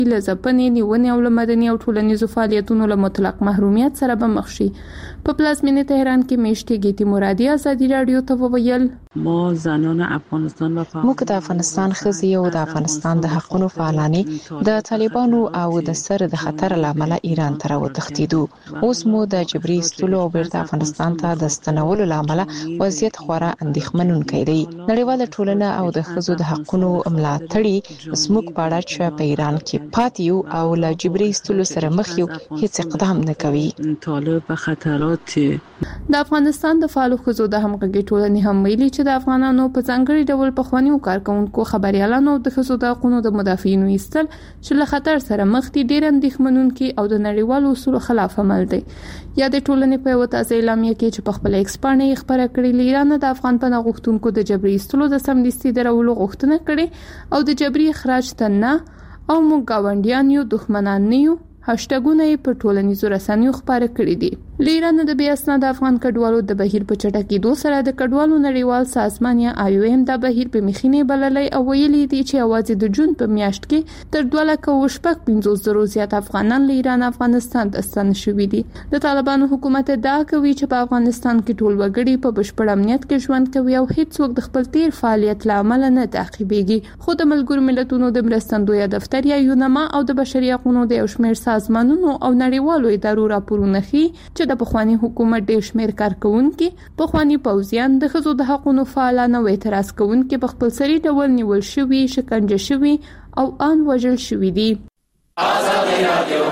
له ځپنې نیونې او له مدني او ټولنیزو فعالیتونو له مطلق محرومیت سره به مخ شي. په پلازمینه تهران کې میشتې ګیتی مرادي ازادي رادیو ته وویل ما زنان افغانستان و موږ د افغانستان ښځې او د افغانستان د حقونو فعالانې د طالبانو او د سر د خطر لامل ایران ته راوتښتیدو. اوس مو د جبري ایستلو او بیرته افغانستان ته د ستنولو لامل وضعیت خورا اندېښمنونکی دی. نړیواله ټولنه او د ښځو د حقونو ملاتړي زموږ په اړه چې په ایران کې پاتې یو او له جبري ایستلو سره مخ یو هیڅ اقدام نه کوي. طالب خطرات د افغانستان د فعالو ښځو د همغږي ټولنې هم ویلي چې د افغانانو په ځانګړي ډول په خوانیو کارکونکو خبريالانو د ښځو د حقوقو د مدافعینو ایستل چې له خطر سره مخ دي ډېر اندېښمنونکي او د نړیوالو اصولو خلاف عمل دی. یا د ټولنې په یو تازه اعلامیه کې چې په خپل ایکس باندې خبره کړې ایران د افغان پناه غوښتونکو د جبري ایستلو د سمدستي درولو غوښتنه کړې او د جبري اخراج ته نه او موږ گاونډیان یو دښمنان نه یو هاشټګونه په ټولنیزو رسنیو خبره کړې دي. ایران د بیا اسناد افغان کډوالو د بهیر په چټکېدو سره د کډوالو نړیوال سازمان یا IOM د بهیر په مخینه بللای او ویلي دي چې اواز د جون په میاشت کې تر 2,50,000 زیات افغانان له ایران افغانستان ته ستنه شوي دي. د طالبانو حکومت ادعا کوي چې په افغانستان کې ټول وګړي په بشپړ امنیت کې ژوند کوي او هیڅوک د خپل تیر فعالیت لامل نه تعقیبېږي. خو د ملګرو ملتونو د مرستندوی دفتر یا یونما او د بشري حقوقو د شمیر سازمانونو او نړیوالو ادارو راپورونه ښيي چې د پخوانی حکومت ډېر شمیر کارکونکي پخوانی پوځیان د ښځو د حقوقو فعالان او اعتراض کوونکي په خپل سری ډول نیول شوي، شکنجه شوي او ان وژل شوي دي. آزادي رادیو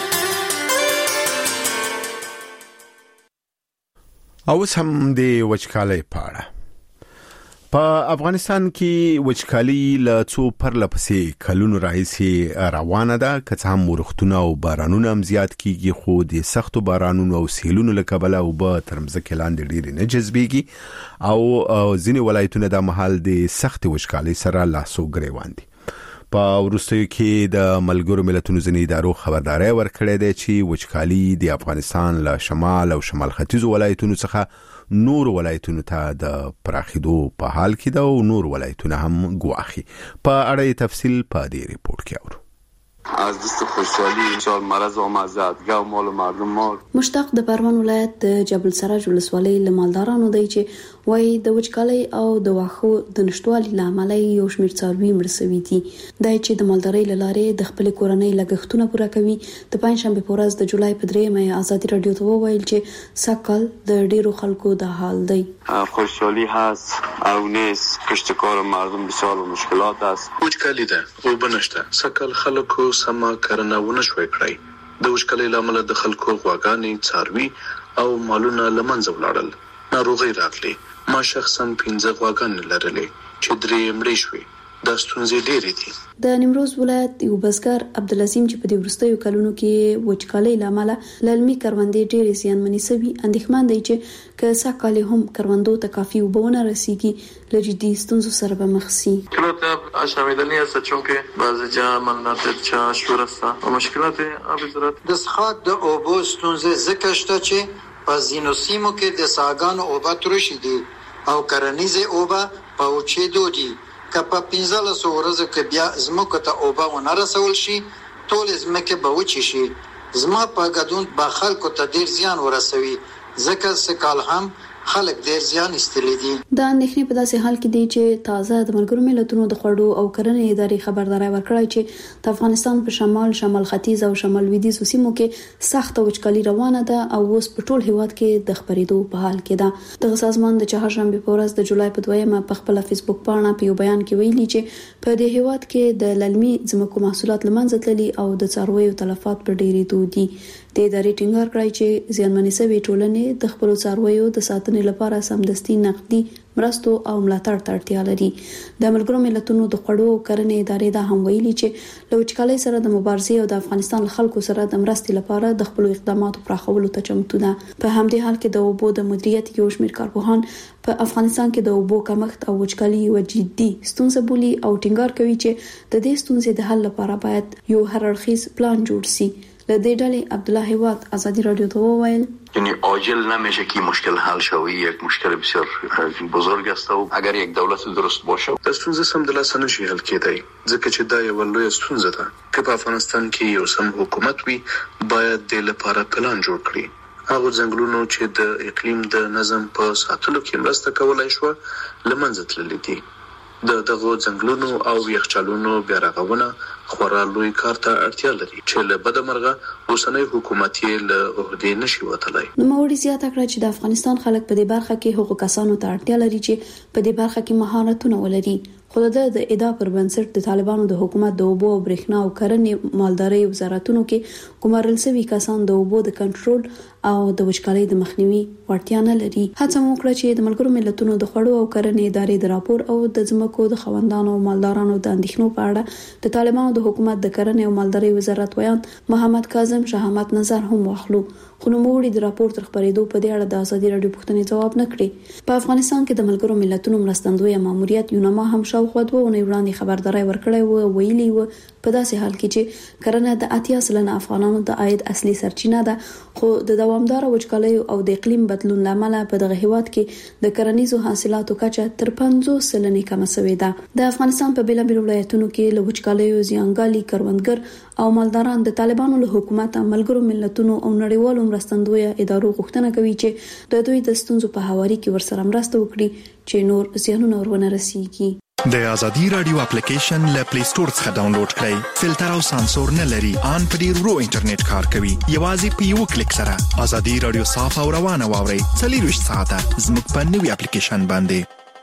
اوس هم د وچکالۍ پاړه په افغانستان کې وچکالي له څو پرلپسې کلونو راهیسې روانه ده. که څه هم ورښتونه او بارانونه هم زیات کیږي خو د سختو بارانونو او سیلونو له کبله اوبه تر مځکې لاندې ډېرې نه جذبېږي او ځینې ولایتونه د مهال د سخت وچکالۍ سره لاس او ګریوان دي. په وروستیو کې د ملګرو ملتونو ځینې ادارو خبرداري ورکړې ده چې وچکالي د افغانستان له شمال او شمال ختیځو ولایتونو څخه نور ولایتونو ته د پراخېدو په حال کې ده او نور ولایتونه هم ګواخي. په اړه تفصیل په دې ریپورت کې اورو. از دست خوشحالی چهار مرض آمازد گاو مال و مردم مال. مشتاق د پروان ولایت د جبل سراج ولسوالۍ لمالدارانو دی چې وای د وچکالۍ او د واخو د نشټوالي لامل یو شمېر څاروي مرسوي دي. دای چې د مالدارۍ لاره د خپل کورنۍ لګښتونه پوره کوي. د پنځشنبه په ورځ د جولای په 3 آزادي رادیو ته وویل چې سکل د ډیرو خلکو د حال دی. خوشحالی هست او نیست کشتکار مردم بسیار مشکلات است. وچکالي ده او بنشته سکل خلکو سما کرنه ونه شوي کړی. د وچکالۍ لامل د خلکو غواګانې څاروي او مالونه لمنځه ولاړل. ناروغي راغلي. ما شخصا 15 غواګانې لرلې چې 3 مړې شوې. دا ستونزې ډېرې دي. د نیمروز ولایت یو بزګر عبدالعظیم چې په دې وروستیو کلونو کې وچکالۍ لامل للمي کروندې ډېرې زیانمنې شوي اندېښمن دی چې که ساکالي هم کروندو ته کافي وبونه رسیږي له جدي ستونزو سره به مخ شي. مشکلات شاملنی است چون که بعضی جا مناطق چاشور است و مشکلات آب زراعت د څښاک د اوبو ستونزې ځکه شته چې په ځینو سیمو کې د څاګانو اوبه ترشي دي او کرنیزې اوبه په وچېدو دي. که په 15 ورځو کې بیا زموږ ته اوبه ونه رسول شي ټول زمکه به وچی شي. زما په ګډون به خلکو ته ډیر زیان ورسوي ځکه سکال هم خلک ډیر زیان استلی دي. دا اندېښنې په داسې حال کې دي چې تازه د ملګرو ملتونو د خوړو او کرنې ادارې خبرداري ورکړې چې د افغانستان په شمال ختیځ او شمال لویدیځ سیمو کې سخت وچکالي روانه ده او اوس په ټول هیواد کې د خبرېدو په حال کې ده. د سازمان د چهارشنبه په ورځ د جولای په 2 په خپل فیسبوک باندې په یو بیان کې ویلي چې په دې هیواد کې د للمي ځمکو محصولات لمنځه تللي او د څارویو تلفات په ډېرېدو دي. د ادارې ټینګار کړی چې زیانمنې شوې ټولنې د خپل څارویو د ساتنې لپاره سمدستي نقدي مرستو او ملاتړ ته اړتیا لري. د ملګرو ملتونو د خوړو او کرنې ادارې دا هم ویلي چې له وچکالۍ سره د مبارزې او د افغانستان خلکو سره د مرستې لپاره د خپل اقداماتو پراخولو ته چمتو ده. په همدې حال کې د اوبو د مدیریت یو شمېر کارپوهان په افغانستان کې د اوبو کمښت او وچکالي یو جدي ستونزه بولي او ټینګار کوي چې د دې ستونزې د حل لپاره باید یو هر اړخیز پلان جوړ شي. لدې ډلې عبد الله هیواد ازادي رادیو ته وویل یعنی عاجل نمیشه که مشکل حل شوی، یک مشکل بسیار بزرگ است و اگر یک دولت درست باشه ستونزه سمدلاسه نشي حل کېدای، ځکه چې دا یو لوی ستونزه ده. که په افغانستان کې یو سم حکومت وي باید د لپاره پلان جوړ کړي. هغه ځنګلونو چې د اقلیم د نظم په ساتلو کې مرسته کولای شو لمنځه تللي دي. دغه ځنګلونو او یخچالونو بیا رغونه خورا لوی کار ته اړتیا لري چې له بدمرغه اوسنۍ حکومت یې له عہدې نشي وتلای. نوموړي زیاته کړه چې د افغانستان خلک په دې برخه کې هغو کسانو ته اړتیا لري چې په دې برخه کې مهارتونه ولري. خو د ادعا پر بنسټ د طالبانو د حکومت د اوبو او برېښنا او کرنې مالدارۍ وزارتونو کې ګمارل شوي کسان د اوبو د کنټرول او د وچکالۍ د مخنیوي وړتیا نه لري. هڅه وکړه چې د ملګرو ملتونو د خوړو او کرنې ادارې د راپور او د ځمکو د خوندانو او مالدارانو د اندېښنو په اړه د طالبانو د حکومت د کرنې او مالدارۍ وزارت ویان محمد کاظم شهامت نظر هم واخلو. خو نوموړي د راپور تر خبرېدو په دې اړه د ازادي رادیو پوښتنې ځواب نه کړی. په افغانستان کې د ملګرو ملتونو مرستندوی ماموریت یوناما هم شاوخوا 2 اونۍ وړاندې خبرداري ورکړې و، ویلي و په داسې حال کې چې کرنه د 80% افغانانو د عاید اصلي سرچینه ده، خو د دوامدار وچکالۍ او د اقلیم بدلون لامل په دغه هیواد کې د کرنیزو حاصلاتو کچه تر 50% کم شوې ده. د افغانستان په بیلابیلو ولایتونو کې له وچکالۍ زیانګالي کروندګر او مالداران د طالبانو له حکومت ملګرو ملتونو او نړیوالو مرستندوی ادارو غوښتنه کوي چې د دوی د ستونزو په هواري کې ورسره مرسته وکړي چې نور زیانونه ورونه رسیږي. د ازادي رادیو اپلیکیشن له پلی سٹور څخه ډاونلوډ کړئ. فلټر او سانسور نه لري، ان په ډیر ورو انټرنیټ کار کوي. یوازې په یو کلیک سره ازادي رادیو صاف او روانه واورئ. 24 ساعته زموږ په نوې اپلیکیشن باندې.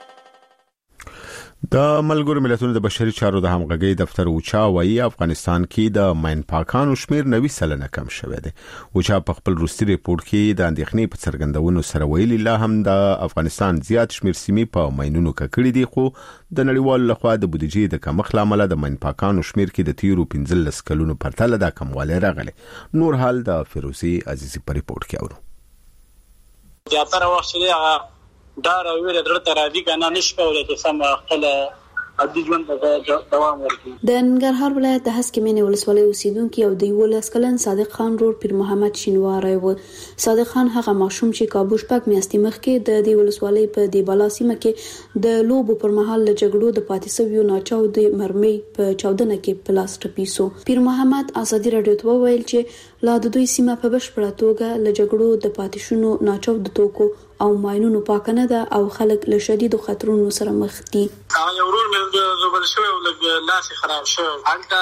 د ملګرو ملتونو د بشري چارو د همغږي دفتر اوچا وايي افغانستان کې د ماین پاکانو شمیر 90% کم شوی دی. اوچا په خپل روسي ریپورت کې د اندېښنې په څرګندونو سره ویلي لا هم د افغانستان زیات شمیر سیمې په ماینونو ککړې دي، خو د نړیوالو لخوا د بودیجې د کمښت لامل د ماین پاکانو شمیر کې د تیرو 15 کلونو پرتله د کموالی راغلی. نور حال د فیروزي عزیزي په ریپورت کې اورو. زیاتره وخت دا راوړل درته راځي کنه نشي کولای چې سم خپل عادي ژوند ته دوام ورکړي. د ننګرهار ولایت د هسکې مینې ولسوالۍ اوسیدونکو او د 11 کلن صادق خان رور پیر محمد شینواری و. صادق خان هغه ماشوم چې کابو شپږ میاشتې مخکې د دې ولسوالۍ په دی بالا سیمه کې د لوبو پر مهال له جګړو د پاتې شویو ناچاو د مرمۍ په چاودنه کې پلاس ټپیسو. پیر محمد ازادي رادیو ته وویل چې لا د دوی سیمه په بشپړه توګه له جګړو د پاتې شونو ناچاو د توکو او ماینونو پاک نه ده او خلک له شدید خطرونو سره مخ دي. یو ورور مې زوبل شوی او لاس خراب شو. هلته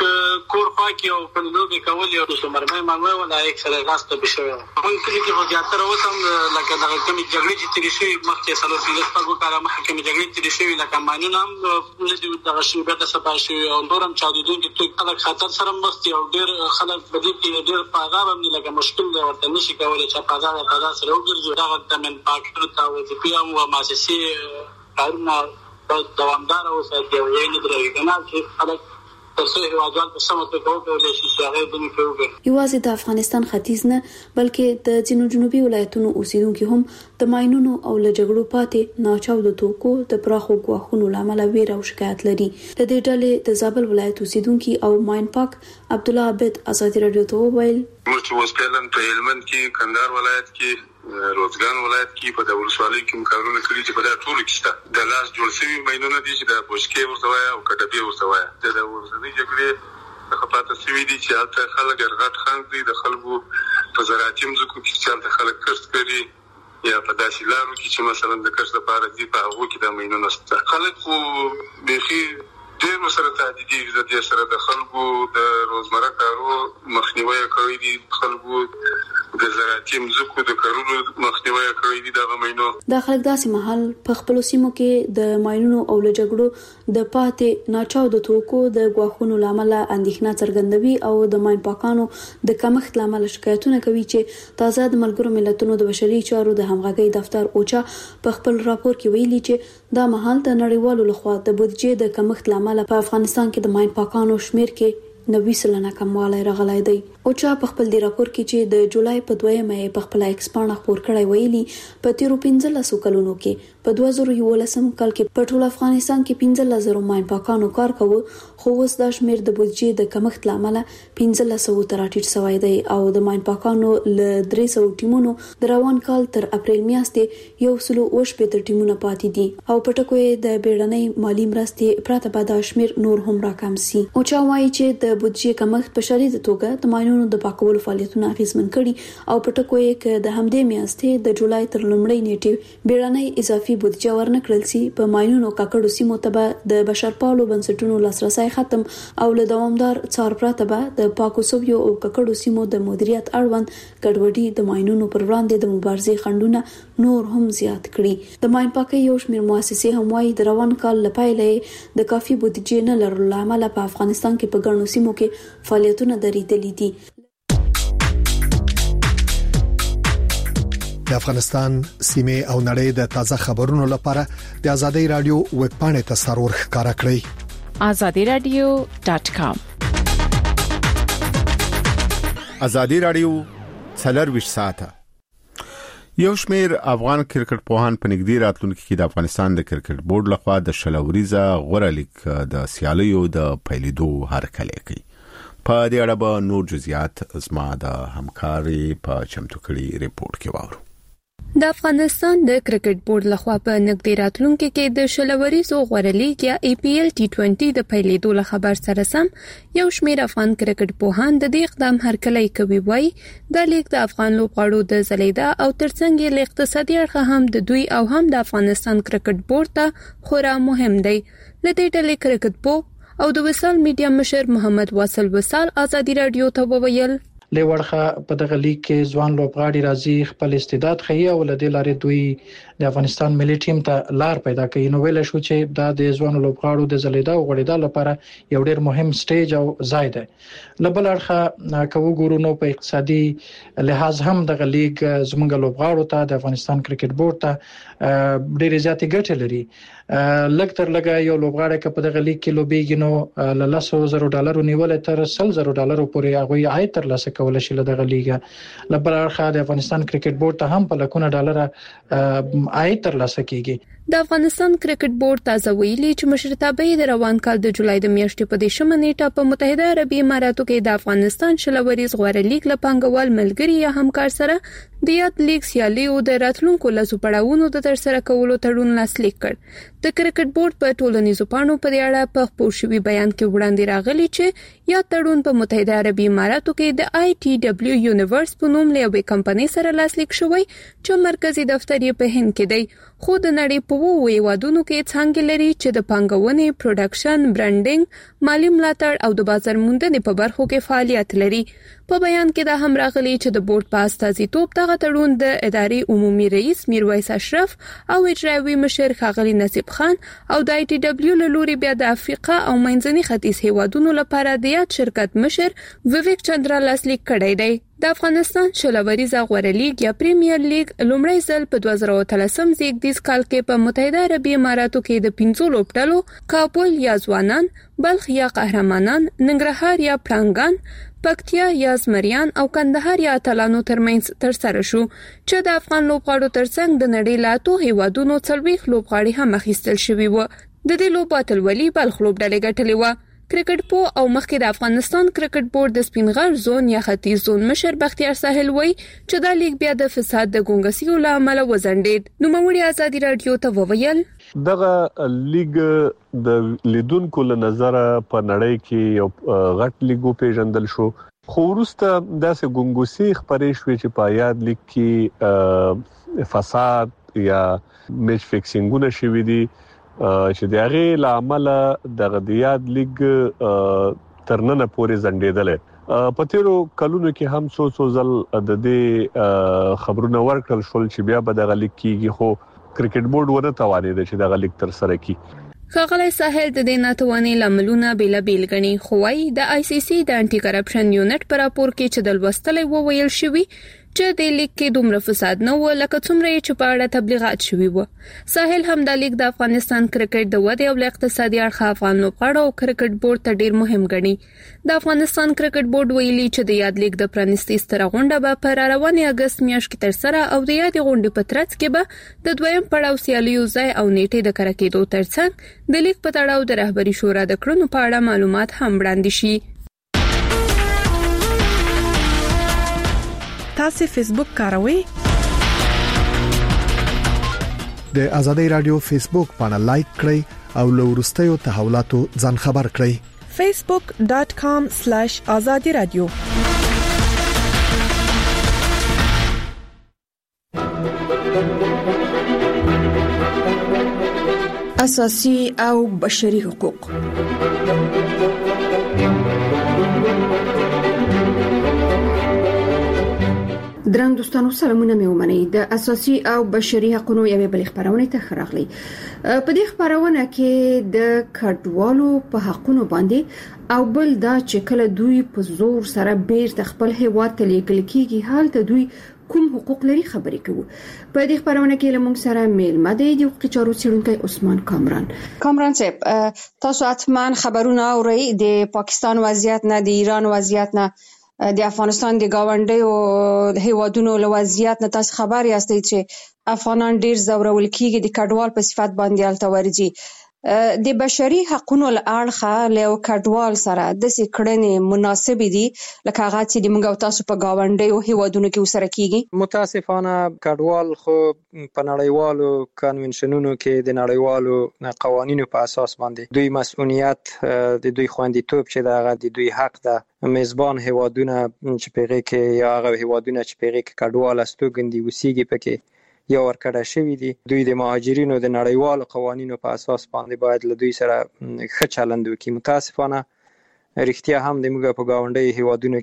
کور پاکي او په لوبي کول یو څه مرمۍ مانوي ولا یک سره لاس ته بشوي. مونږ کې په زیاتره وسم لکه دغه کمی جګړې چې تیرې شوې مخکې سلو پیلس پاګو کارا محکمې جګړې تیرې شوې لکه ماینونه هم لږ دغه شی به د سپا شوی او نورم چاودېدونکي ټول خلک خطر سره مخ دي او ډېر خلک په دې کې ډېر پاغاب هم لکه مشکل دی ورته نشي کولای چې پاغاب سره وګرځي. دغه تمن پاکستان ته وظیفه او مؤسسې کارونه دوامدار اوسېږي او یې نه درېږي کنه چې خلک تاسو هیوادوال په سمه توګه وکولای شي چې هغه دې کوي. یوازې د افغانستان ختیځ نه بلکې د ځینو جنوبي ولایتونو اوسیدونکو هم د ماینونو او له جګړو پاتې ناچاو د توکو د پراخو ګواښونو لامل ویره او شکایت لري. د دې ډلې د زابل ولایت اوسیدونکو او ماین پاک عبد الله عبد ازادي رادیو ته وویل موږ اوس کلن په هلمند کې کندهار ولایت کې روزګان ولایت کې په د ولسوالۍ کې کارونه کړي چې په دا ټول کې شته. د لاس جوړ شوی ماینونه دي چې د بوشکې ورته او کډبې ورته د ورځنۍ جګړې د خپاته سوي دي چې هلته خلک غټ خان دي د خلکو په زراعتي مځکو کې چې هلته خلک کښت کوي یا په داسې لارو کې چې مثلا د کښت لپاره دي په هغو کې د ماینونه شته. خلک خو بیخي ډېر سره تهدیدي د دې سره د خلکو د روزمره کارو مخنیوي کوي دي. خلکو د زراعتي مځکو د کارونو مخنیوي کوي دي. د ماینو د خلک داسې محل په خپل سیمو کې د ماینونو او له جګړو د پاتې ناچاو د توکو د غواخونو لامل اندېښنه څرګندوي او د ماین پاکانو د کمښت لامل شکایتونه کوي چې تازه د ملګرو ملتونو د بشري چارو د همغږي دفتر اوچا په خپل راپور کې ویلي چې دا محل د نړیوالو لخوا د بودیجې د کمښت لامل په افغانستان کې د ماین پاکانو شمیر کې 90% کموالی راغلی دی. اوچا په خپل دی راپور کې چې د جولای په 2 په خپل ایکس پاڼه خپور کړی ویلي په تیرو 15 کلونو کې په 2011 کال کې په ټول افغانستان کې 15000 ماین پاکانو کار کوي، خو اوس دا شمیر د بودیجې د کمښت لامل 1500 تر ټیټ شوی دی او د ماین پاکانو ل 300 ټیمونو د روان کال تر اپریل میاشتې 180 ټیمونه پاتې دي او په ټکو د بیړنۍ مالی مرستې پراته بعد شمیر نور هم راکم سي. اوچا وايي چې د بودیجې کمښت په شدید توګه د ماینونو د پاکولو فعالیتونه اغیزمن کړي او په ټکو کې د همدې میاشتې د جولای تر لومړۍ نیټې بیړنۍ اضافي بودیجه ورنکړل سي. په ماینونو ککړو سیمو ته د بشرپالو بنسټونو لاسرسي ختم او له دوامدار څار پراته به د پاکو سویو او ککړو سیمو د مدیریت اړوند ګډوډي د ماینونو پر وړاندې د مبارزې خنډونه نور هم زیات کړي. د ماین پاکي یو شمیر مؤسسې هم وايي د روان کال لپاره د کافي بودیجې نه لرلو لامل په افغانستان کې په ګڼو سیمو کې فعالیتونه درېدلي دي. د افغانستان سیمه او نړۍ د تازه خبرونو لپاره د ازادي رادیو ویب پاڼې ته سرور ښکارا کړئ azadiradio.com. ازادي رادیو څلرويش ساعته. یو شمیر افغان کرکټ پوهان په نږدې راتلونکي کې د افغانستان د کرکټ بورډ لخوا د شلوریزه غوړه لیگ د سیالیو د پیلېدو هرکلی کوي. په دې اړه به نور جزئیات زما د همکاري په چمتو کړي ریپورت کې واورو. د افغانستان د کرکټ بورډ لخوا په نږدې راتلونکي کې د شلوریزو غوړه لیگ یا APL T20 د پیلېدو له خبر سره سم یو شمیر افغان کرکټ پوهان د دې اقدام هرکلی کوي. وایي د لیگ د افغان لوبغاړو د زلیدا او ترڅنګ یې اقتصادي اړخ هم د دوی او هم د افغانستان کرکټ بورډ ته خورا مهم دی. لدې ډلې کرکټ پو او د وصال میډیا مشر محمد واصل وصال ازادي رادیو ته وویل لورخه په دغه لیگ کې ځوان لوبغاړي راځي خپل استعداد ښيي او لدې لارې دوی د افغانستان ملي ټیم ته لار پیدا کوي. نو ویل شو چې دا د ځوان لوبغاړو د زلیدا او غوړېدا لپاره یو ډېر مهم سټیج او ځای دی. لبل اړخه کوو ګورو نو په اقتصادي لحاظ هم دغه لیگ زموږ لوبغاړو ته د افغانستان کرکټ بورډ ته ډېر زیاتې ګټه لري. لکتر لګا یو لوبغاړی که په دغه لیگ کې لوبېږي نو له $100,000 نیول تر $100,000 پورې هغه عاید ترلاسه کول شي له دغه لیگ. لبل اړخه د افغانستان کرکټ بورډ ته هم په لکونه ډالر عاید ترلاسه کیږي. د افغانستان کرکټ بورډ تازه ویلي چې مشرتابه د روان کال د جولای د میاشتې په 10 نیټه په متحده عربي اماراتو کې د افغانستان شلوریز غوړه لیگ له پنګوال ملګری یا همکار سره د یاد لیگ سیالیو د راتلونکو لاسو پړاوونو د ترسره کولو تړون لاسلیک کړ. د کرکټ بورډ په ټولنیزو پاڼو په اړه په خپور شوی بیان کې وړاندې راغلی چې یا تړون په متحده عربي اماراتو کې د ITW یونیورس په نوم له یوې کمپنۍ سره لاسلیک شوی چې مرکزی دفتر یې په هند کې دی. خو د نړۍ په وو هیوادونو کې څنګه لري چې د پنګونې، پروډکشن، برانډینګ، مالی ملاتړ او د بازار موندنې په برخو کې فعالیت لري. په بیان کې دا هم راغلی چې د بورډ په استازیتوب دغه تړون د ادارې عمومي رئیس میرویس اشرف او اجرایوي مشر ښاغلی نصیب خان او د ITW له لوري بیا د افریقا او منځني ختیځ هیوادونو لپاره د یاد شرکت مشر ویویک چندرا لاسلیک کړی دی. د افغانستان شلوریزه غوړه لیگ یا پریمیر لیگ لومړی ځل په 2013 زیږدیز کال کې په متحده عربي اماراتو کې د 15 لوبډلو کابل یا ځوانان، بلخ یا قهرمانان، ننګرهار یا پړانګان، پکتیا یا زمریان او کندهار یا اتلانو ترمنځ ترسره شو چې د افغان لوبغاړو ترڅنګ د نړۍ له 8 هیوادونو 40 لوبغاړي هم اخیستل شوي و. د دې لوبو اتلولي بلخ لوبډلې ګټلې و. کرکټ پو او مخکې د افغانستان کرکټ بورډ د سپینغر زون یا ختیځ زون مشر بختیار ساحل وایي چې دا لیگ بیا د فساد د ګونګسیو له امله وزندید. نو موري ازادي رادیو ته وویل دغه لیگ د لیدونکو له نظر په نړۍ کې یو غټ لیګو پیژندل شو، خو وروسته داسې ګونګسي خبرې شوې چې په یاد لیگ کې فساد یا میچ فکسینګونه شوي دي چې د هغه لامل د یاد لیگ ترننه پورې زندېدل. په تیرو کلونو کې هم څو ځل د دې خبرونه ورکړل شول چې بیا به د لیگ کېږي، خو کرکټ بورډ ونه توانید چې د لیگ تر سره کړي. ښاغلی ساحل د دې ناتوانۍ لاملونه بیلابیل ګڼي، خو وايي د ICC د انټي کرپشن یونټ په راپور کې چې د لوستلې وویل شوی چې د لیک کې دومره فساد نه و لکه څومره چې په اړه تبلیغات شوي و. ساحل هم د لیک د افغانستان کرکټ د ودې او اقتصادي اړخ افغان لوبغاړو او کرکټ بورډ ته ډیر مهم ګڼي. د افغانستان کرکټ بورډ ویلي چې د یاد لیک د پرانیستي ستره غونډه به په روانې اگست میاشت کې ترسره او د یاد غونډې په ترڅ کې به د دویم پړاو سیالیو ځای او نیټه د کراکېدو ترڅنګ د لیک په تړاو د رهبری شورا د کړنو په اړه معلومات هم وړاندې شي. تاسو فیسبوک کاروئ؟ د ازادي رادیو فیسبوک باندې لایک کړئ او له وروستیو تحولاتو ځان خبر کړئ. facebook.com/azadi radio. اساسي او بشري حقوق. درنګ دوستانو سلامونه مې ومنئ. د اساسي او بشري حقوقو یوې بل خبرونه ته خراغلي. په دې خبرونه کې د کډوالو په حقوقو باندې او بل دا چې کله دوی په زور سره بیرته خپل هیواد ته لیږل کیږي حال ته دوی کوم حقوق لري خبرې کوو. په دې خبرونه کې لمونږ سره میلمه دی د حقوقي چارو څېړونکی عثمان کامران صاحب. تاسو حتما خبرونه اورئ د پاکستان وضعیت نه، د ایران وضعیت نه، د افغانستان د گاونډیو هیوادونو له وضعیت نه تاسو خبر یاستئ چې افغانان ډیر زورول کیږي د کډوال په صفت باندې الته ورځي. د بشري حقوقو له اړخه له کډوال سره د سکړنې مناسب دي لکه هغه چې د موږ او تاسو په گاونډیو هیوادونو کې وسره کیږي. متاسفانه کډوال خو په نړیوالو کنونشنونو کې د نړیوالو قوانینو په اساس باندې دوی مسؤلیت د دوی خوندیتوب چې دغه د دوی حق ده میزبان هیوادونه چې پیغه کې یا هغه هیوادونه چې پیغه کې کډوال استوګندي وسیږي پکې یا ورکړه شوی دي. دوی د مهاجرینو د نړیوالو قوانینو په اساس باندې باید له دوی سره ښه چلند وکړي. متاسفانه رښتیا هم د موږ په گاونډي هیوادونو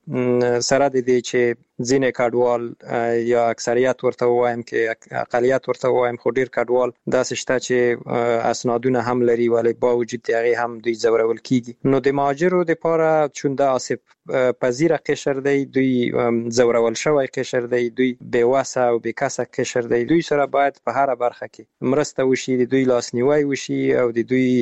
کې سره د دې چې ځینې کډوال یا اکثریت ورته وایم کې اقلیت ورته وایم خو ډیر کډوال داسې شته چې اسنادونه هم لري ولی با وجود هغه هم دوی زورول کیږي. نو د مهاجرو لپاره چون د آسیب پذیر قشر دی، دوی زورول شوی قشر دی، دوی بیوسه او بیکسه قشر دی، دوی سره باید په هر برخه کې مرسته وشي، د دوی لاسنیوي وشي او د دوی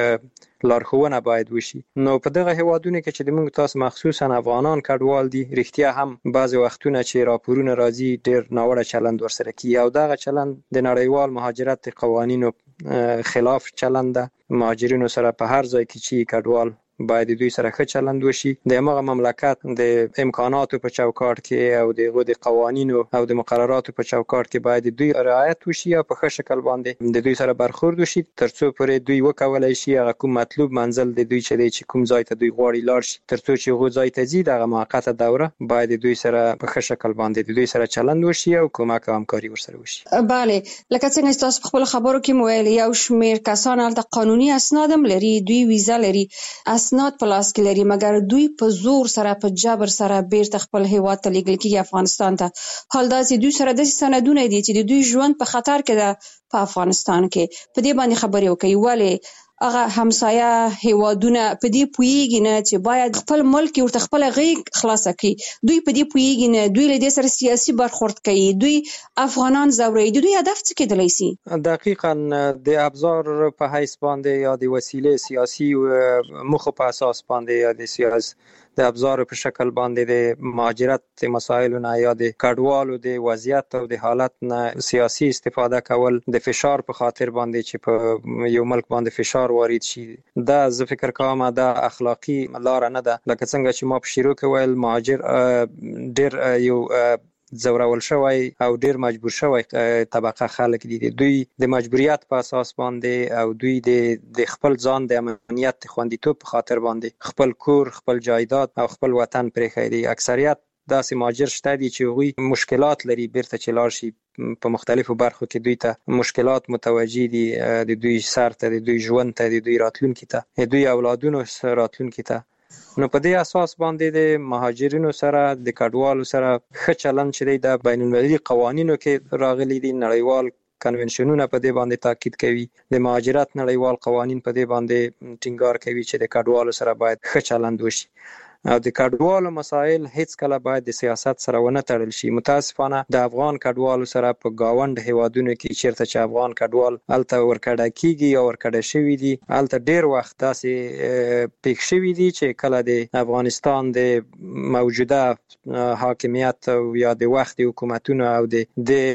لارښوونه باید وشي. نو په دغه هیوادونو کې چې د موږ تاسو مخصوصا افغانان کډوال دي رښتیا هم بعضی وختونه چې راپورونه راځي ډیر ناوړه چلند ورسره کوي او دغه چلند د نړیوال مهاجرت قوانینو خلاف چلند ده. مهاجرینو سره په هر ځای کې چې کډوال باید دوی سره ښه چلند وشي. د هغه مملکت د امکاناتو په چوکاټ کې او د قوانینو او د مقرراتو په چوکاټ کې باید دوی رعایت وشي او په ښه شکل باندې د دوی سره برخورد وشي ترڅو پرې دوی وکولای شي هغه کوم مطلوب منزل د دوی چې کوم ځای ته دوی غواړي لاړ شي ترڅو چې هغه ځای ته ځي دغه موقته دوره باید دوی سره په ښه شکل باندې د دوی سره چلند وشي او کومک او همکاري ورسره وشي. بله لکه څنګه تاسو په خپل خبرو کې مویل یو شمیر کسان هلته قانوني اسناد هم لري، دوی ویزا لري، اسناد په لاس کې لري، مګر دوی په زور سره په جبر سره بیرته خپل هیواد ته لیږل کیږي افغانستان ته. حال دا چې دوی سره د سندونه دي چې د دوی ژوند په خطر کې ده په افغانستان کې. په دې باندې خبرې وکړي ولی هغه همسایه هیوادونه په دې پوهیږي نه چې باید خپل ملک ورته خپل غیږ خلاصه کړي. دوی په دې پوهیږي نه، دوی له دې سره سیاسي برخورد کوي، دوی افغانان زوري. دوی هدف څه کېدلی شي؟ دقیقاً د ابزار په حیث باندې یا د وسیله سیاسي مخه په اساس باندې یا د سیاست د ابزار په شکل باندې د مهاجرت مسایلو نه یا د کډوالو د وضعیت او د حالت نه سیاسي استفاده کول د فشار په خاطر باندې چې په یو ملک باندې فشار وارد شي دا زه فکر کوم دا اخلاقی لار نه ده. لکه څنګه چې ما په شروع کې ویل مهاجر ډیر یو زورول شوی او ډیر مجبور شوی طبقه خلک دي. دوی د مجبوریت په اساس باندې او دوی د خپل ځان د امنیت خوندیتوب په خاطر باندې خپل کور، خپل جایداد او خپل وطن پرېښی دي. اکثریت داسې مهاجر شته دي چې هغوی مشکلات لري بیرته چې لاړ شي په مختلفو برخو کې دوی ته مشکلات متوجه دي، د دوی سر ته، د دوی ژوند ته، د دوی راتلونکي ته، د دوی اولادونو راتلونکي ته. نو په دې اساس باندې د مهاجرینو سره د کډوالو سره ښه چلند چې دی د بین المللي قوانینو کې راغلي دي، نړیوال کنونشنونه په دې باندې تاکید کوي، د مهاجرت نړیوال قوانین په دې باندې ټینګار کوي چې د کډوالو سره باید ښه چلند وشي. او د کډوالو مسایل هیڅ کله باید د سیاست سره ونه تړل شي. متاسفانه د افغان کډوالو سره په گاوند هیوادونو کې چیرته چې افغان کډوال الته ورکړه کیږي یا ورکړه شوی دي، الته ډیر وخت داسې پېښ شوی دي چې کله د افغانستان د موجوده حاکمیت یا د وخت حکومتونو او د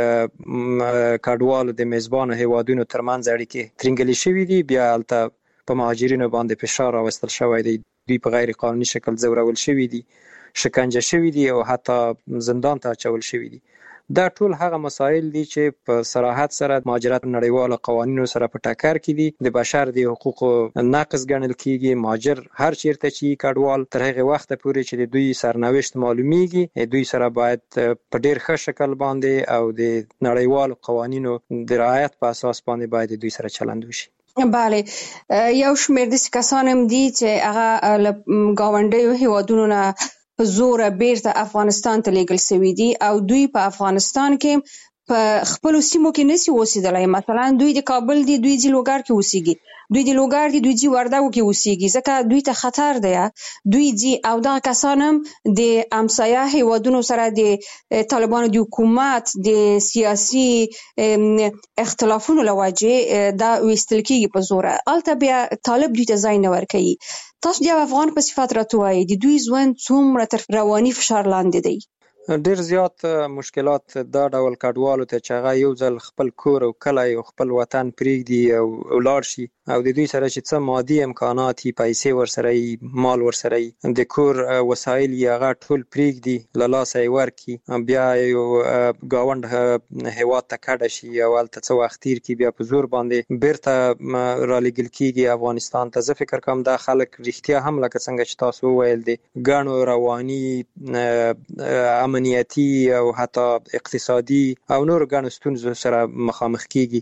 کډوالو د میزبان هیوادونو ترمنځ اړیکې ترنګلې شوی دي، بیا الته په مهاجرینو باندې فشار راوستل شوی دی، دوی په غیر قانوني شکل ځورول شوی دي، شکنجه شوی دي او حتی زندان ته اچول شوی دي. دا ټول هغه مسایل دي چې په صراحت سره مهاجرت نړیوالو قوانینو سره په ټکر کې دي، د بشر د حقوقو نقض ګڼل کیږي. مهاجر هر چیرته چې کډوال تر هغه وخت پورې چې د دوی سرنوشت معلومیږي، دوی سره باید په ډیر ښه شکل باندې او د نړیوالو قوانینو د رعایت په اساس باندې باید دوی سره چلند وشي. بله، یو شمېر داسې کسان هم دي چې هغه له ګاونډیو هیوادونو نه په زوره بیرته افغانستان ته لیږل شوي دي او دوی په افغانستان کې په خپلو سیمو کې نشي اوسېدلی. مثلا دوی د کابل دي، دوی ځي لوګر کې اوسېږي، دوی د لوګر دي، دوی ځي وردګو کې اوسېږي، ځکه دوی ته خطر دی. دوی ځي او دغه کسان هم د همسایه هیوادونو سره د طالبانو د حکومت د سیاسي اختلافونو له وجې دا ویستل کېږي په زوره. هلته بیا طالب دوی ته ځای نه ورکوي. تاسو د یو افغان په صفت راته وایئ د دوی ژوند څومره تر رواني فشار لاندې دی؟ ډیر زیات مشکلات دا ډول کډوالو ته چې هغه یو ځل خپل کور او کلی او خپل وطن پرېږدي او ولاړ شي او د دوی سره چې څه مادي امکانات یې، پیسې ورسره یې، مال ورسره یې، د کور وسایل یې هغه ټول پرېږدي، له لاسه یې ورکړي، بیا یو ګاونډ هیواد ته کډه شي او هلته څه وخت تېر کړي، بیا په زور باندې بیرته رالیږل کېږي افغانستان ته. زه فکر کوم دا خلک رښتیا هم لکه څنګه چې تاسو وویل د ګڼو رواني امنیتي او حتی اقتصادي او نور ګڼو ستونزو سره مخامخ کیږي.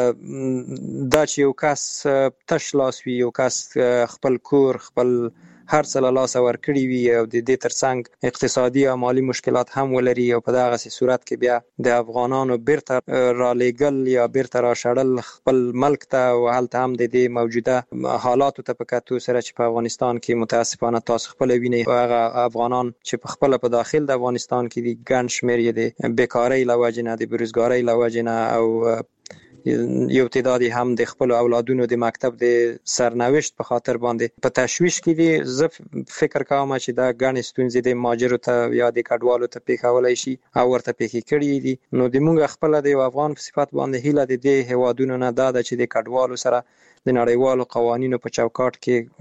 دا چې یو کس تش لاس وي، یو کس خپل کور خپل هر څه له لاسه ورکړي وي او د دې ترڅنګ اقتصادي او مالي مشکلات هم ولري او په دغسې صورت کې بیا د افغانانو بیرته رالیږل یا بیرته راشړل خپل ملک ته او هلته هم د دې موجوده حالاتو ته په کتو سره چې په افغانستان کې متاسفانه تاسو خپله وینئ هغه افغانان چې په خپله په داخل د افغانستان کې دي ګڼ شمېر یې د بیکارۍ له وجې نه، د بېروزګارۍ له وجې نه او یو تعداد هم د خپل اولادونو د مکتب د سرنوشت په خاطر باندې په تشویش کې دي. زه فکر کوم چې دا ګڼې ستونزې د مهاجرو ته یا د کډوالو ته پیښولی شي او ورته پیښې کړي دي. نو د موږ خپله د یو افغان په صفت باندې هیله د دې هیوادونو نه دا ده چې د کډوالو سره د نړیوالو قوانینو په چوکاټ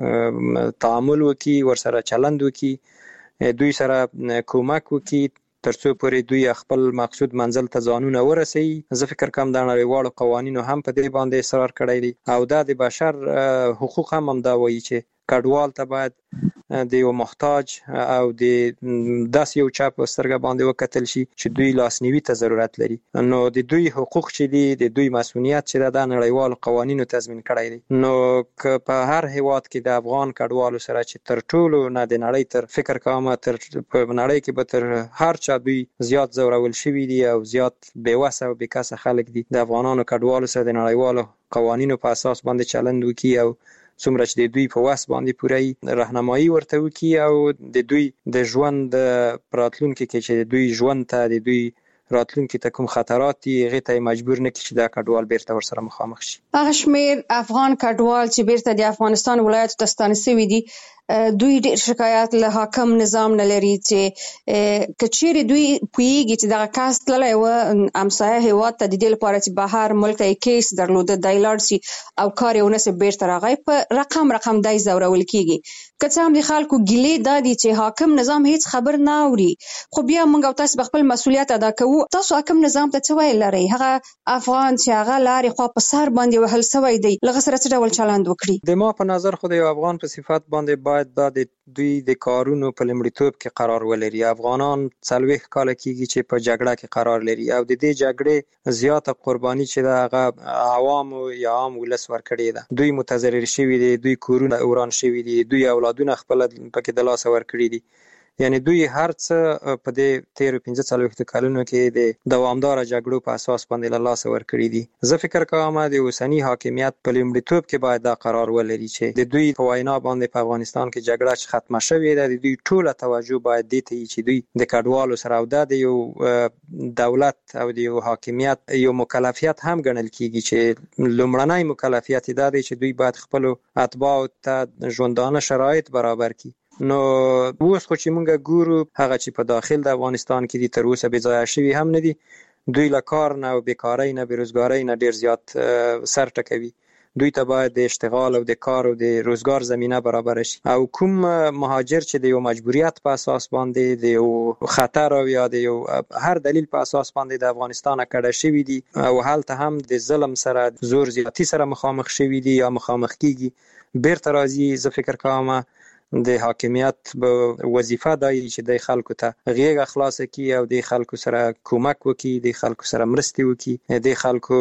کې تعامل وکړي، ورسره چلند وکړي، دوی سره کومک وکړي ترڅو پورې دوی خپل مقصود منزل ته ځانونه ورسوي. زه فکر کوم د نړیوالو قوانینو هم په دې باندې اصرار کړی دی او دا د بشر حقوق هم دا وایي چې کډوال ته باید د یو محتاج او د داسې یو چا په سترګه باندې وکتل شي چې دوی لاسنیوي ته ضرورت لري. نو د دوی حقوق چې دي، د دوی مسؤلیت چې د نړیوالو قوانینو تضمین کړی دی. نو که په هر هیواد کې د افغان کډوالو سره چې تر ټولو نه د نړۍ تر فکر کوم تر په نړۍ کې به تر هر چا دوی زیات ځورول شوي دي او زیات بېوسه او بېکسه خلک دي، د افغانانو کډوالو سره د نړیوالو قوانینو په اساس باندې چلند وکړي او څومره چې د دوی په وس باندې پوره راهنمایي ورته وکړي او د دوی د ژوند راتلونکي کې چې د دوی ژوند ته د دوی راتلونکي ته کوم خطرات دي هغې ته مجبور نه کړي چې دا کډوال بیرته ورسره مخامخ شي. هغه شمېر افغان کډوال چې بیرته د افغانستان ولایتو ته ستانه شوي دي دوی ډېر شکایت له حاکم نظام نه لري چې که چیرې دوی پوهېږي چې دغه کس تللی و همسایه هېواد ته د دې لپاره چې بهر ملک ته یې کیس درلوده، دی لاړ شي او کار یې ونه شي بیرته راغی، په رقم دی ځورول کېږي. که څه هم د خلکو ګیلې دا دي چې حاکم نظام هیڅ خبر نه اوري، خو بیا موږ او تاسو به خپل مسؤلیت ادا کوو. تاسو حاکم نظام ته څه ویل لرئ؟ هغه افغان چې هغه لارې خوا په سر باندې وهل شوی دی، له هغه سره څه ډول چلند وکړي؟ د ما په نظر خو د یو افغان په صفت باندې باید دا د دوی د کارونو په لومړیتوب کې قرار ولري. افغانان 40 کاله کېږي چې په جګړه کې قرار لري او د دې جګړې زیاته قرباني چې ده هغه عوامو یا عام ولس ورکړې ده. دوی متضرر شوي دي، دوی کورونه وران شوي دي، دوی اولادونه خپل پکې د لاسه ورکړي دي. یعنی دوی هر څه په دې 13-15 کلونو کې د دوامدار جګړو په اساس باندې له لاس ورکړي دي. زه فکر کوم د اوسنی حاکمیت په لومړیتوب کې باید دا قرار ولري چې د دوی په وینا باندې په افغانستان کې جګړه ختمه شوې ده، د دوی ټوله توجه باید دې ته وي چې دوی د کډوالو سره او د یو دولت او د یو حاکمیت یو مکلفیت هم ګڼل کیږي چې لومړنی مکلفیت دا دی چې دوی باید خپل اتباع ته ژوندانه شرایط برابر کړي. نو اوس خو چې مونږ ګورو هغه چې په داخل د افغانستان کې دي تر اوسه بې ځایه شوي هم نه دي. دوی له کار نه او بیکارۍ نه بېروزګارۍ نه ډېر زیات سر ټکوي. دوی ته باید د اشتغال او د کار او د روزګار زمینه برابر شي. او کوم مهاجر چې د یو مجبوریت په اساس باندې د یو خطر او یا د یو هر دلیل په اساس باندې د افغانستان کډه شوي دي او هلته هم د ظلم سره زور زیاتی سره مخامخ شوي دي یا مخامخ کیږي، بیرته راځي. زه فکر کوم د حاکمیت به وظیفه دی چې د خلکو ته غیږه خلاصه کړي او د خلکو سره کومک وکړي، د خلکو سره مرستې وکړي، د خلکو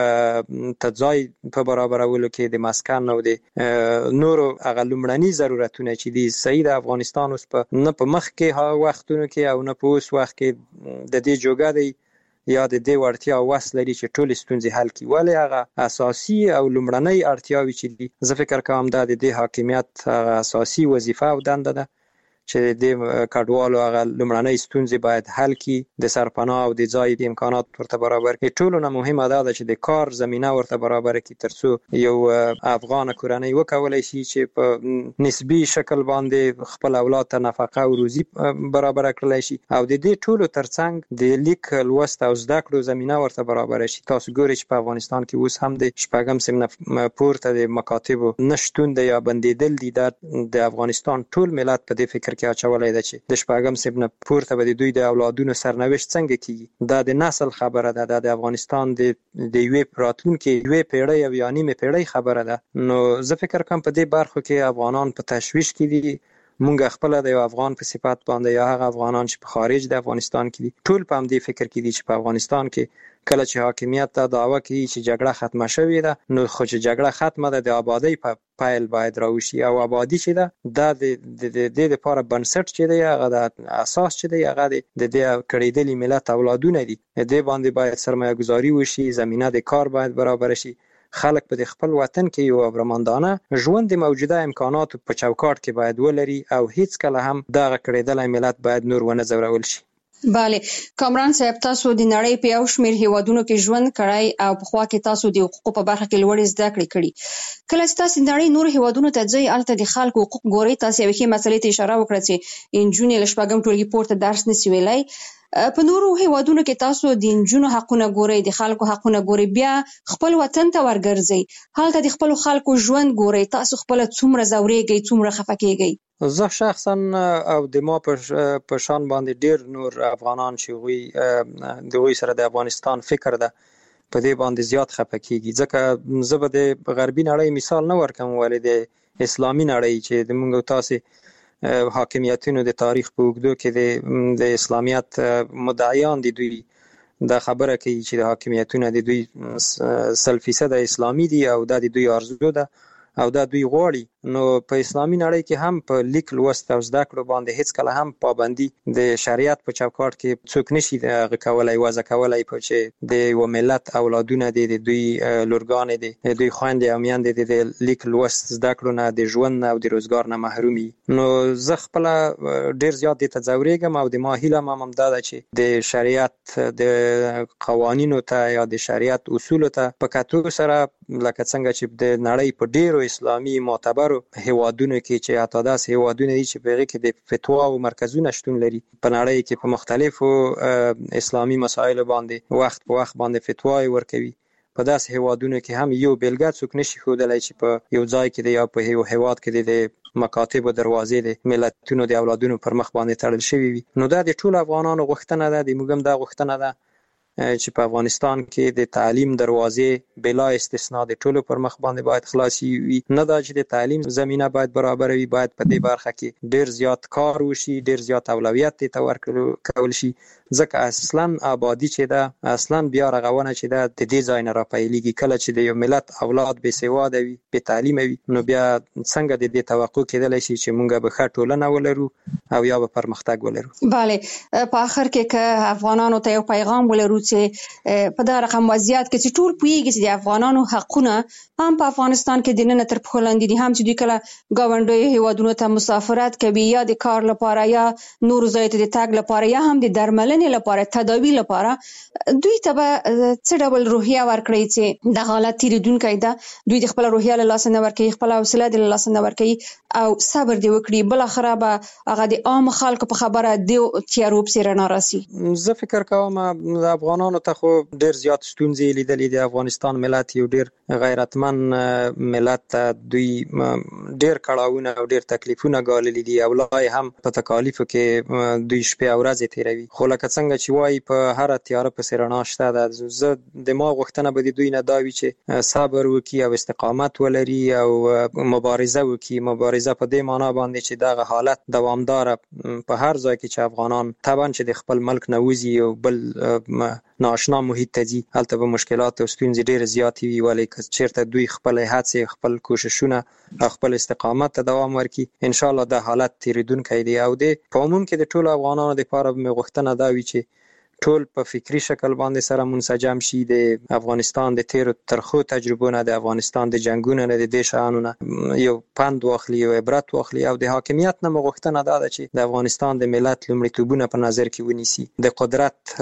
ته ځای په برابرولو کې د مسکن او د نورو هغه لومړني ضرورتونه چې دي صحیح د افغانستان اوس په نه په مخ کې وختونو کې او نه په اوس وخت کې د دې جوګه دی یا د دې وړتیا او وس لري چې ټول ستونزې حل کړي. ولې هغه اساسي او لومړنۍ اړتیاوې چې دي زه فکر کوم دا د دې حاکمیت هغه اساسي وظیفه او دنده ده چې د کډوالو هغه لومړنۍ ستونزې باید حل کړي، د سرپناه او د ځای د امکانات ورته برابر کړي. ټولو نه مهمه دا ده چې د کار زمینه ورته برابر کړي ترڅو یو افغان کورنۍ وکولای شي چې په نسبي شکل باندې خپل اولاد ته نفقه او روزي برابر کړلی شي او د دې ټولو ترڅنګ د لیک لوست او زده کړو زمینه ورته برابر شي. تاسو ګورئ چې په افغانستان کې اوس هم د شپږم سیم پورته د مکاتبو نشتون دی یا بندیدل دي. د افغانستان ټول ملت په دې فکر کې اچولای دی چې د شپږم سیم نه پورته به د دوی د اولادونو سرنوشت څنګه کیږي. دا د نسل خبره ده، د افغانستان د یوې راتلونکي یوې پیړۍ او یا نیمه پیړۍ خبره ده. نو زه فکر کوم په دې برخو کې افغانان په تشویش کې دي. مونږ خپل د یو افغان په صفت باندې یا هغه افغانان چې په خارج د افغانستان کې دي ټول په همدې فکر کې دي چې په افغانستان کې کله چې حاکمیت ته دعوه کوي چې جګړه ختمه شوې ده، نو خو چې جګړه ختمه ده د آبادۍ په پیل باید راوشي او آبادی چې ده دا د دې لپاره بنسټ چې دی هغه د اساس چې دی هغه د دې کړیدلي ملت اولادونه دي. دې باندې باید سرمایه گذاري وشي، زمینه د کار باید برابر شي، خلک په خپل وطن کې یو برمندانه ژوند د موجوده امکاناتو په چوکاټ کې باید ولري او هیڅ کله هم دغه کړیدلي ملت باید نور ونه ځورول شي. بله کامران صاحب، تاسو د نړۍ په یو شمېر هیوادونو کې ژوند کړی او په خوا کې تاسو د حقوقو په برخه کې لوړې زده کړې کړي. کله چې تاسو نړۍ نور هیوادونو ته ځئ هلته د خلکو حقوق ګورئ، تاسو یوې ښې مسلې ته اشاره وکړه چې نجونې له شپږم ټولګي پورته درس نشي ویلی. په نورو هیوادونو کې تاسو د نجونو حقونه ګورئ، د خلکو حقونه ګورئ، بیا خپل وطن ته ورګرځئ، هلته د خپل خلکو ژوند ګورئ، تاسو خپل څومره ځورېږئ، څومره خفه کېږئ. زه شخصا او د ما په شان باندې ډیر نور افغانان چې د غوي سره د افغانستان فکر ده په دې باندې زیات خفه کیږي، ځکه زه به د غربي نړۍ مثال نه ورکم ولې د اسلامي نړۍ چې د موږ تاسو حاکمیتونو د تاریخ په اوږدو کې د اسلامیت مدعیان دي دوی دا خبره کوي چې د حاکمیتونو د دوی 100% اسلامي دي او دا د دوی ارزو ده او دا دوی غواړي. نو په اسلامي نړۍ کې هم په لیک لوست او زده کړو باندې هیڅ کله هم پابندي د شریعت په چوکاټ کې څوک نشي کولای وضع کولای په چې د یو ملت اولادونه دي د دوی لورګانې دي د دوی خويندې او میندې د لیک لوست زده کړو نه د ژوند او د روزګار نه محرومي. نو زه خپل ډیر زیات د تځورېږم او د ما هیله هم دا ده چې د شریعت د قوانینو ته یا د شریعت اصول ته په کتو سره لکه څنګه چې د نړۍ په ډیرو اسلامي معتبر هیوادونو کې چې حتی داسې هیوادونه دي چې په هغه کې د فتوا او مرکزونه شتون لري په نړۍ کې په مختلفو اسلامي مسایلو باندې وخت په وخت باندې فتواوې ورکوي. په داسې هیوادونو کې هم یو بیلګه څوک نشي ښودلی چې په یو ځای کې دی یا په یو هیواد کې د مکاتبو دروازې د ملتونو د اولادونو پر مخ باندې تړل شوي وي. نو دا د ټولو افغانانو غوښتنه ده، د موږ هم دا غوښتنه ده چې په افغانستان کې د تعلیم دروازې بلا استثناء د ټولو پر مخ باندې باید خلاصي وي. نه دا چې د تعلیم زمينه باید برابر وي، باید په دې برخه کې ډیر زیات کار وشي، ډیر زیات اولویت ته ورکول شي، ځکه اصلا آبادی چې ده اصلا بیا رغونه چې ده د دې ځای نه راپیلېږي. کله چې د یو ملت اولاد بې سواده وي، بې تعلیمه وي، نو بیا څنګه د دې توقع کېدلی شي چې موږ به ښه ټولنه ولرو او یا به پرمختګ ولرو. بله، په آخر کې که افغانانو ته یو پیغام ولرو چې په دا رقم وضعیت کې چې ټول پوهیږي چې د افغانانو حقونه هم په افغانستان کې د نن تر پښو لاندې دي، هم چې دوی کله ګاونډیو هیوادونو ته مسافرت کوي یا د کار لپاره یا نور ځای ته د تګ لپاره یا هم د درملنې لپاره، تداوی لپاره، دوی ته به څه ډول روحیه ورکړي چې د حالت تیریدونکی ده، دوی د خپل روحیه له لاسه نه ورکوي، خپل حوصله د لاسه نه ورکوي او صبر دی وکړي. بل اخره به هغه د عام خلکو په خبره د تیارو پسې رڼا راسي. زه فکر کوم د افغانانو ته خو ډیر زیات ستونزې لیدلې. د افغانستان ملت یو ډیر غیرتمن ملت، دوی ډیر کړاوونه او ډیر تکلیفونه ګاللي دي او لا هم په تکالیفو کې دوی شپې او ورځې تیروي. خو لکه څنګه چې وایي په هر تیاره پسې رڼا شته ده. زه د ما غوښتنه به د دوی نه دا وي چې صبر وکړي او استقامت ولري او مبارزه وکړي. مبارزه په دې معنا باندې چې دغه حالت دوامداره په هر ځای کې چې افغانان طبعا چې د خپل ملک نه وځي او بل ناشنا محیط ته ځي، هلته به مشکلات او ستونزې ډېرې زیاتې وي، ولې که چېرته دوی خپل هڅې، خپل کوششونه او خپل استقامت ته دوام ورکړي، انشاءالله دا حالت تیریدونکی دی. او په عموم کې د ټولو افغانانو دپاره به مې غوښتنه دا وي چې ټول په فکری شکل باندې سره منسجم شي. د افغانستان د تیرو ترخو تجربو نه، د افغانستان د جنگونو نه، د دې شیانو نه یو پند واخلي، یو عبرت واخلي. او د حاکمیت نه مې غوښتنه دا ده چې د افغانستان د ملت لومړیتوبونه په نظر کې ونیسي. د قدرت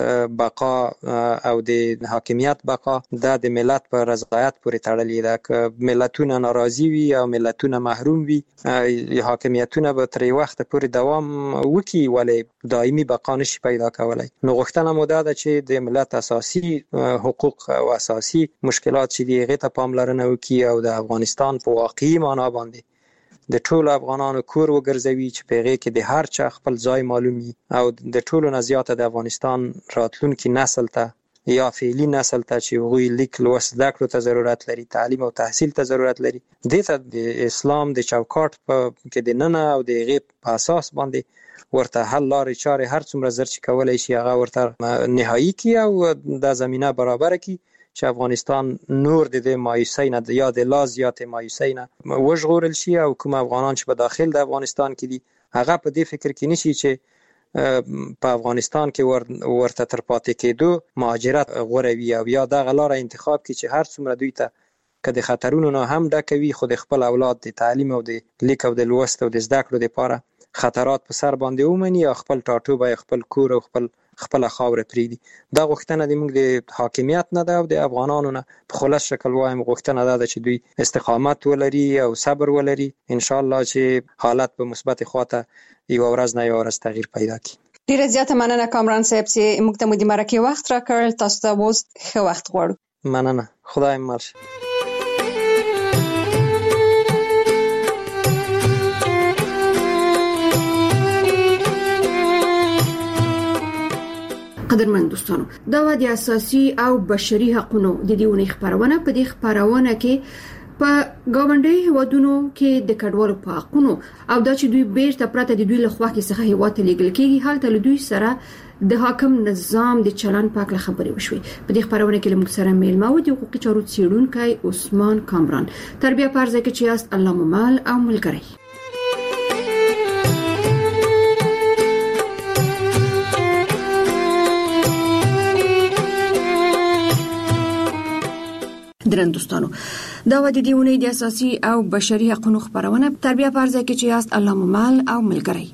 بقا او د حاکمیت بقا دا د ملت په رضایت پورې تړلې ده. که ملتونه ناراضي وي او ملتونه محروم وي، حاکمیتونه به تر وخت پورې دوام وکړي ولې دایمي بقا نشي پیدا کولی. نو غوښتنه مو دا ده چې د ملت اساسي حقوق او اساسي مشکلات چې دي هغې ته پاملرنه وکړي او د افغانستان په واقعي معنا باندې د ټولو افغانانو کور وګرځوي چې په هغې کې د هر چا خپل ځای معلوم وي او د ټولو نه زیاته د افغانستان راتلونکي نسل ته یا فعلي نسل ته چې هغوی لیک لوست زده کړو ته ضرورت لري، تعلیم او تحصیل ته ضرورت لري، دې ته د اسلام د چوکاټ کې د ننه او د هغې په اساس باندې ورته حل لارې چارې هر څومره زر چې کولی شي هغه ورته نهایي کړي او دا زمینه برابره کړي چې افغانستان نور د دې مایوسۍ نه یا د لا زیاتې مایوسۍ نه وژغورل شي او کوم افغانان چې په داخل د افغانستان کې دي هغه په دې فکر کې نشي چې په افغانستان کې ورته تر پاتې کېدو مهاجرت غوره وي او یا دغه لاره انتخاب کړي چې هر څومره دوی ته که د خطرونو نه هم ډکه وي خو د خپل اولاد د تعلیم او د لیک او د لوست او د زده کړو دپاره خطرات په سر باندې ومني او خپل ټاټوبی، خپل کور او خپله خاوره پرېږدي. دا غوښتنه د موږ د حاکمیت نه ده او د افغانانو نه په خلاص شکل وایم غوښتنه دا ده چې دوی استقامت ولري او صبر ولري. انشاءالله چې حالت په مثبت خواته یوه ورځ نه یوه ورځ تغییر پیدا کړي. ډېره زیاته مننه کامران صاحب چې موږ ته مو د مرکې وخت راکړ. تاسو ته اوس ښه وخت غواړو. مننه، خدای مل شه. قدرمن دوستانو، دا و د اساسي او بشري حقوقو د دې ونې خبرونه. په دې خبرونه کې په ګاونډي هیوادونو کې د کډوالو په حقوقو او دا چې دوی بیرته پرته د دوی له خوا کې څخه هیواد ته لیږل کېږي، هلته له دوی سره د حاکم نظام د چلن په اړه خبرې وشوې. په دې خبرونه کې موږ سره میلمه و د حقوقي چارو څېړونکی عثمان کامران. تر بیا په ارزه کې چې یاست الله مو مال او ملګری. درن دوستانو، دا و د دې ونې د اساسي او بشري حقوقو خبرونه. تر بیا په ارزه کې چې یاست الله مو مال او ملګری.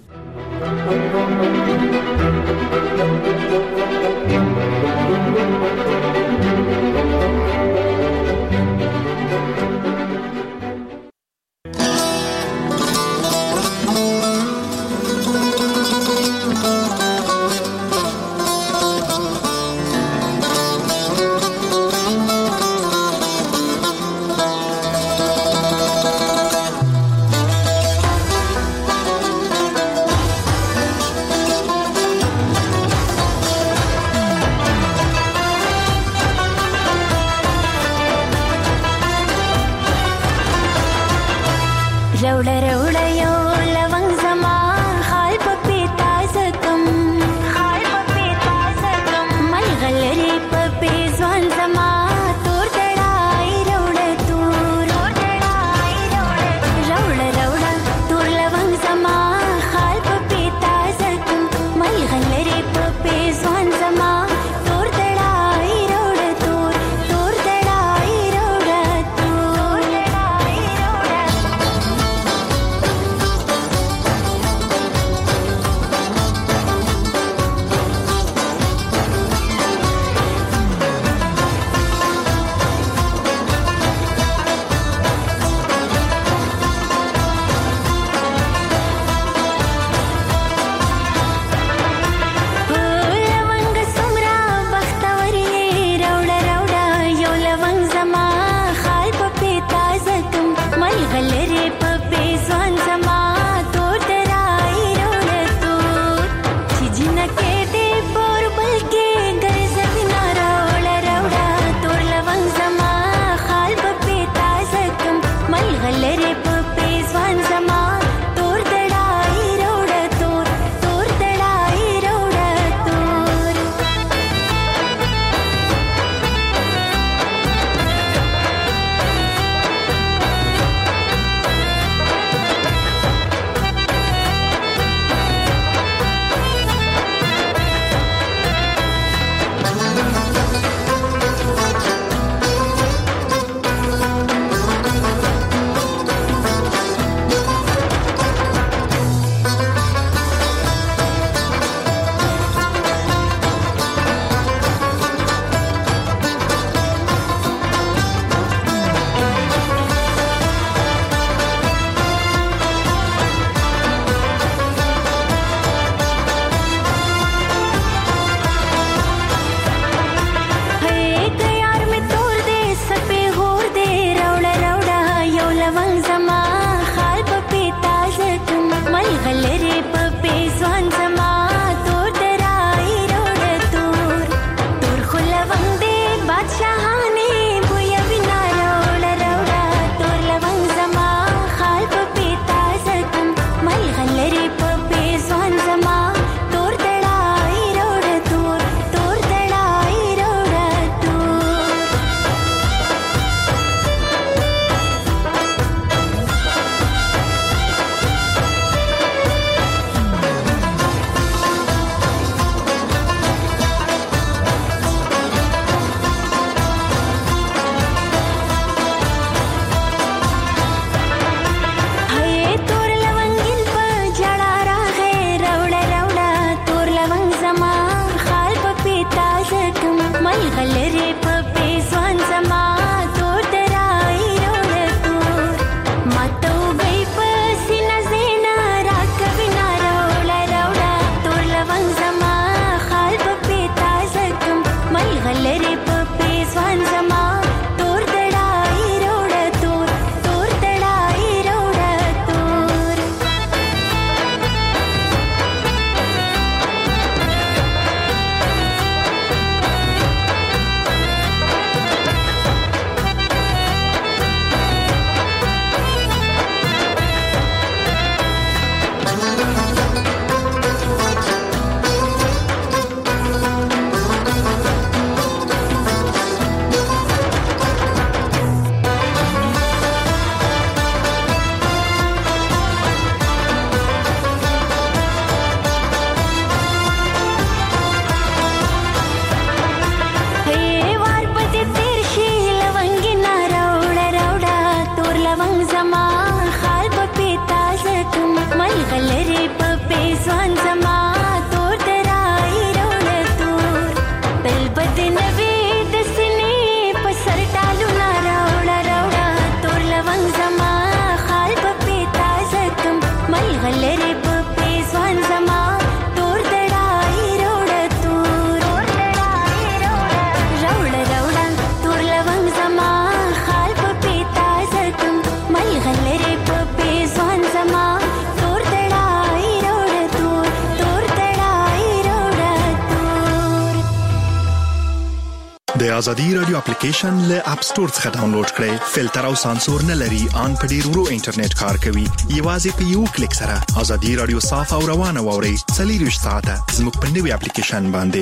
د ازادي رادیو اپلیکیشن له اپ ستور څخه ډاونلوډ کړئ. فلټر او سانسور نه لري، ان په ډیر ورو انټرنیټ کار کوي. یوازې په یو کلیک سره ازادي رادیو صاف او روانه واورئ. 24 ساعته زموږ په نوې اپلیکیشن باندې.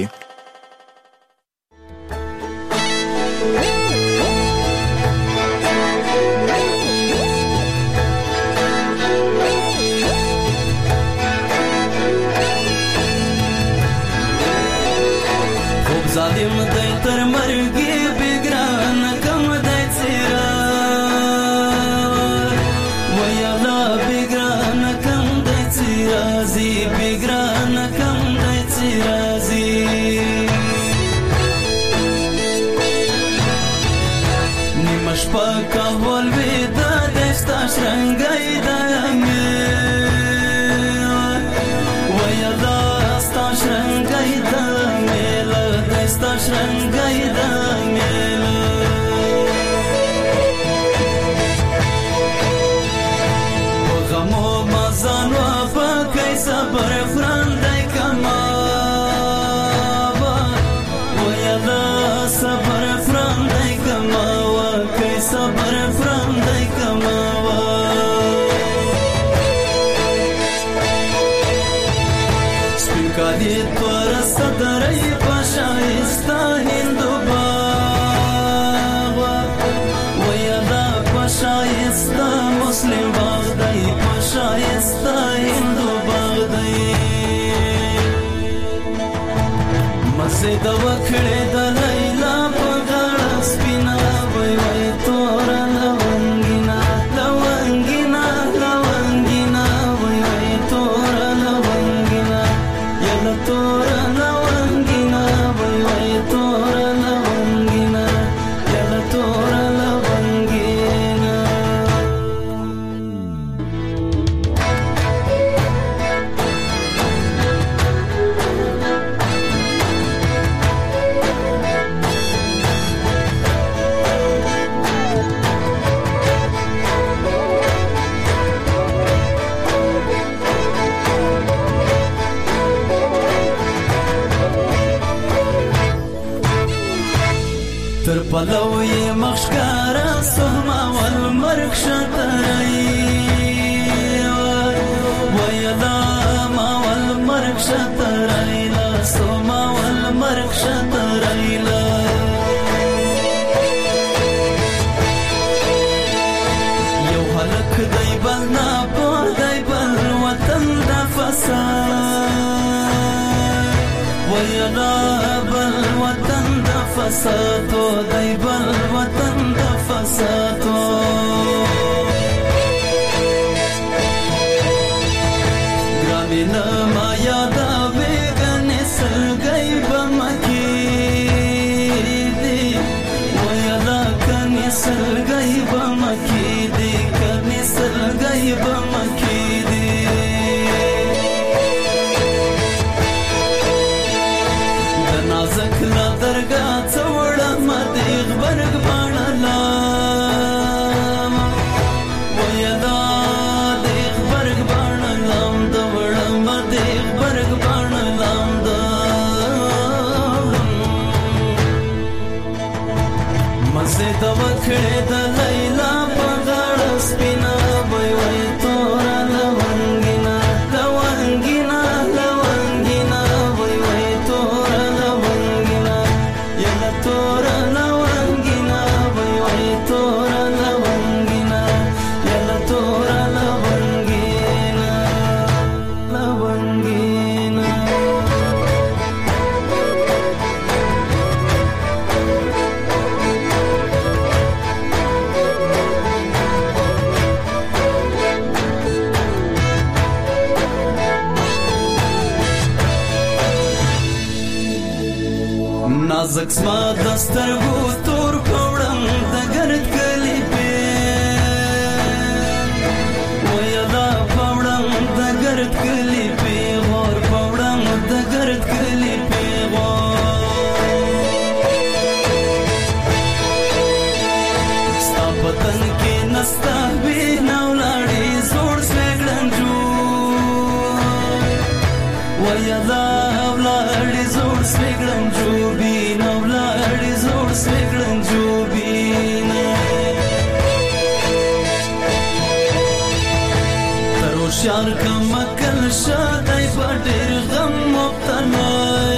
ظالم دی تر مرګي بګران کم دی څیرا ویلا بګران کم دی څیرا زی بګران کم دی څیرا زی نیمش پاکا ول ودا دستا شرنګای دانګ ویلا ستا شرنګای دانګ sta shrangai da mela o gamo mazano pa kai sabar frandai kama wa yada sabar frandai kama wa kai sabar frandai kama wa spikadi twara sadarai شایسته هندو باغ ویدا پشایسته مسلم باغ دی پشایسته هندو باغ دی مسجد وکړه د لیلا په غاړه سپینا وای وای تور لونګینا لونګینا لونګینا وای وای تور لونګینا یلا تور تر پلوی مخشکارا سهما والمرک شترئی ویدا ما والمرک شترئی لا سهما والمرک شترئی لا یو حلق دی بلنا پا دی بل وطن دا فساد ویدا بل وطن دا فسادو دی بل وطن دا فسادو گرامی نما یادا بیگنی سلگئی بمکی دی ویدا کنی سلگئی بمکی دی کنی سلگئی بمکی دی دنازک لا درگا څوړه مدیغ برګ باڼلا ویدا دیغ برګ باڼلام دوړه مدیغ برګ باڼلام دا مزه د وکړه د لیلا په غاړه سپینا وای وای تور لونګینا لونګینا لونګینا وای وای تور لونګینا یلا تور لونګینا وای وای تور لونګینا یلا تور لونګینا لونګینا نازک سما دسترګو تور پوړم د ګرد کلی په ویلا پوړم د ګرد کلی په غور پوړم د ګرد کلی په ستا پتن کې نستا به نولاړي زوړ سګړنجو ویلا ولاړي زوړ سګړنجو بي نولاړي زوړ سویکړن جوبینه تروشار کمکل شادای په ډېر غم مبتلا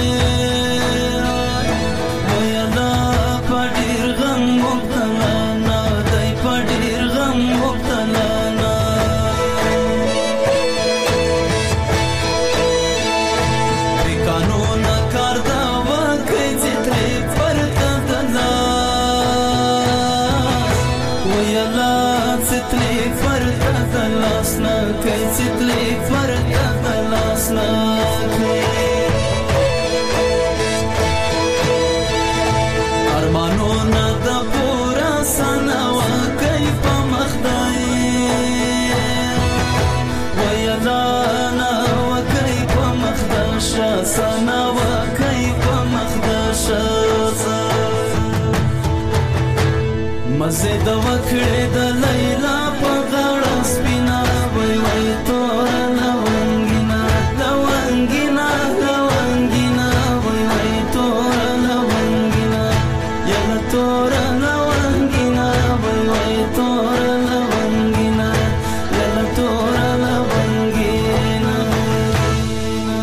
ویلا په ډېر غم مبتلا نه دای په ډېر غم مبتلا ارمانونه د پورا سنوا کوي په مخدای ویلا نه وکي په مخداش سنوا کوي په مخداش مزه د وکړې د لای